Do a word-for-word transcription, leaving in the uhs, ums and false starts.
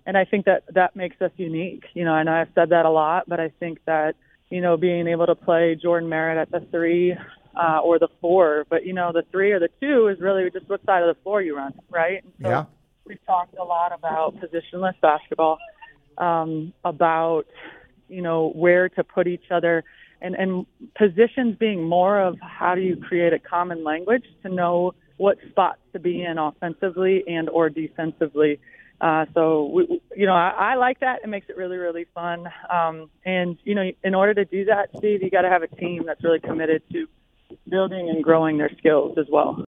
and I think that that makes us unique. You know, I know I've said that a lot, but I think that, you know, being able to play Jordan Merritt at the three uh, or the four, but, you know, the three or the two is really just what side of the floor you run, right? And so Yeah. we've talked a lot about positionless basketball, um, about, you know, where to put each other, and, and positions being more of how do you create a common language to know what spots to be in offensively and or defensively. Uh, so, we, you know, I, I like that. It makes it really, really fun. Um, and, you know, in order to do that, Steve, you got to have a team that's really committed to building and growing their skills as well.